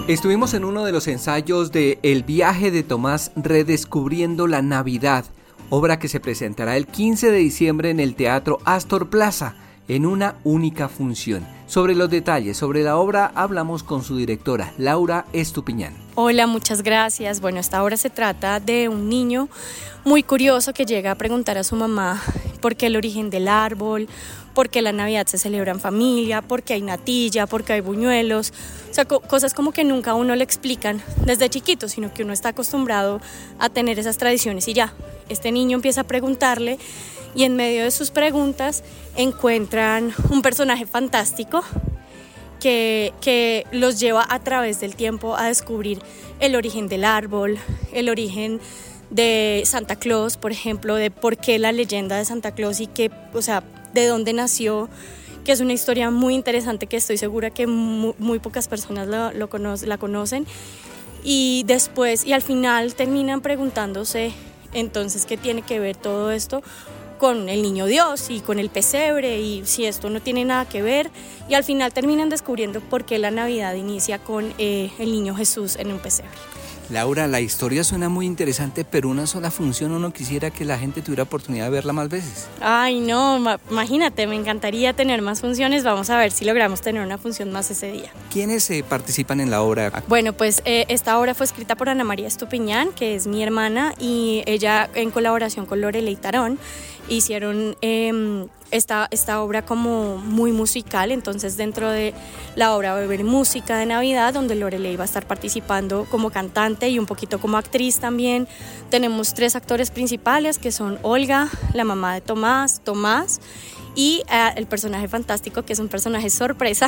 Estuvimos en uno de los ensayos de El viaje de Tomás redescubriendo la Navidad, obra que se presentará el 15 de diciembre en el Teatro Astor Plaza, en una única función. Sobre los detalles sobre la obra hablamos con su directora, Laura Estupiñán. Hola, muchas gracias. Bueno, esta obra se trata de un niño muy curioso que llega a preguntar a su mamá por qué el origen del árbol, por qué la Navidad se celebra en familia, por qué hay natilla, por qué hay buñuelos. O sea, cosas como que nunca a uno le explican desde chiquito, sino que uno está acostumbrado a tener esas tradiciones y ya. Este niño empieza a preguntarle y en medio de sus preguntas encuentran un personaje fantástico que los lleva a través del tiempo a descubrir el origen del árbol, el origen de Santa Claus, por ejemplo, de por qué la leyenda de Santa Claus y que, o sea, de dónde nació, que es una historia muy interesante que estoy segura que muy pocas personas la conocen. Y después, y al final terminan preguntándose entonces qué tiene que ver todo esto con el niño Dios y con el pesebre y si esto no tiene nada que ver, y al final terminan descubriendo por qué la Navidad inicia con el niño Jesús en un pesebre. Laura, la historia suena muy interesante, pero una sola función, uno quisiera que la gente tuviera oportunidad de verla más veces. Ay, no, imagínate, me encantaría tener más funciones. Vamos a ver si logramos tener una función más ese día. ¿Quiénes participan en la obra? Bueno, pues esta obra fue escrita por Ana María Estupiñán, que es mi hermana, y ella en colaboración con Lorelei Tarón hicieron esta obra como muy musical. Entonces dentro de la obra va a haber música de Navidad, donde Lorelei va a estar participando como cantante y un poquito como actriz también. Tenemos 3 actores principales que son Olga, la mamá de Tomás y el personaje fantástico, que es un personaje sorpresa,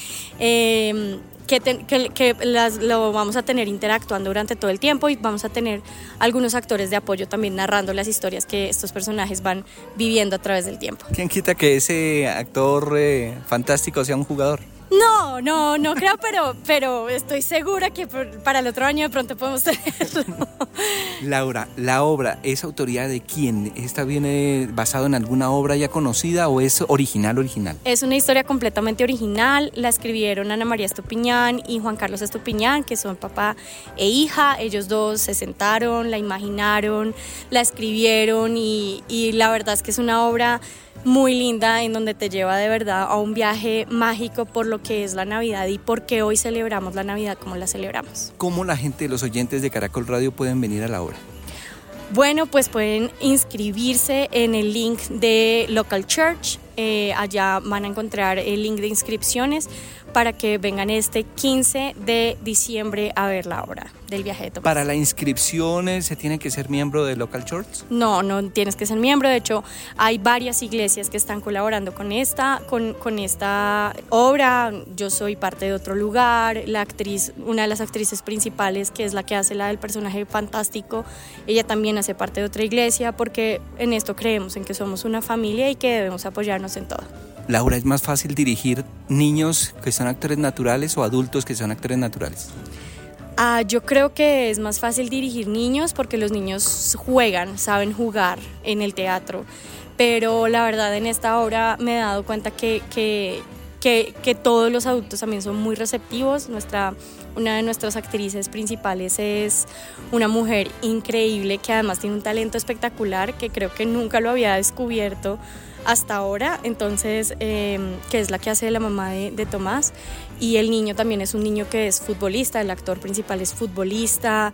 que lo vamos a tener interactuando durante todo el tiempo, y vamos a tener algunos actores de apoyo también narrando las historias que estos personajes van viviendo a través del tiempo. ¿Quién quita que ese actor fantástico sea un jugador? No creo, pero estoy segura que para el otro año de pronto podemos tenerlo. Laura, ¿la obra es autoría de quién? ¿Esta viene basado en alguna obra ya conocida o es original? Es una historia completamente original. La escribieron Ana María Estupiñán y Juan Carlos Estupiñán, que son papá e hija. Ellos dos se sentaron, la imaginaron, la escribieron y la verdad es que es una obra muy linda, en donde te lleva de verdad a un viaje mágico por lo que es la Navidad y por qué hoy celebramos la Navidad como la celebramos. ¿Cómo la gente, los oyentes de Caracol Radio pueden venir a la obra? Bueno, pues pueden inscribirse en el link de Local Church. Allá van a encontrar el link de inscripciones para que vengan este 15 de diciembre a ver la obra del viaje de Tomás. ¿Para la inscripción se tiene que ser miembro de Local Church? No tienes que ser miembro. De hecho, hay varias iglesias que están colaborando con esta obra. Yo soy parte de otro lugar. La actriz, una de las actrices principales, que es la que hace la del personaje fantástico, ella también hace parte de otra iglesia, porque en esto creemos, en que somos una familia y que debemos apoyarnos en todo. Laura, ¿es más fácil dirigir niños que son actores naturales o adultos que son actores naturales? Yo creo que es más fácil dirigir niños porque los niños saben jugar en el teatro, pero la verdad en esta obra me he dado cuenta que todos los adultos también son muy receptivos. Una de nuestras actrices principales es una mujer increíble que además tiene un talento espectacular que creo que nunca lo había descubierto hasta ahora, entonces que es la que hace la mamá de Tomás, y el niño también es un niño que es futbolista. El actor principal es futbolista,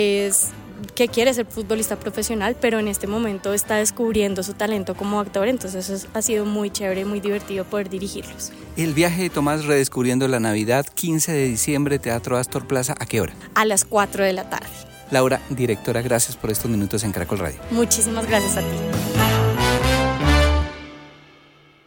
que quiere ser futbolista profesional, pero en este momento está descubriendo su talento como actor, entonces eso ha sido muy chévere, muy divertido poder dirigirlos. El viaje de Tomás redescubriendo la Navidad, 15 de diciembre, Teatro Astor Plaza, ¿a qué hora? A las 4 de la tarde. Laura, directora, gracias por estos minutos en Caracol Radio. Muchísimas gracias a ti.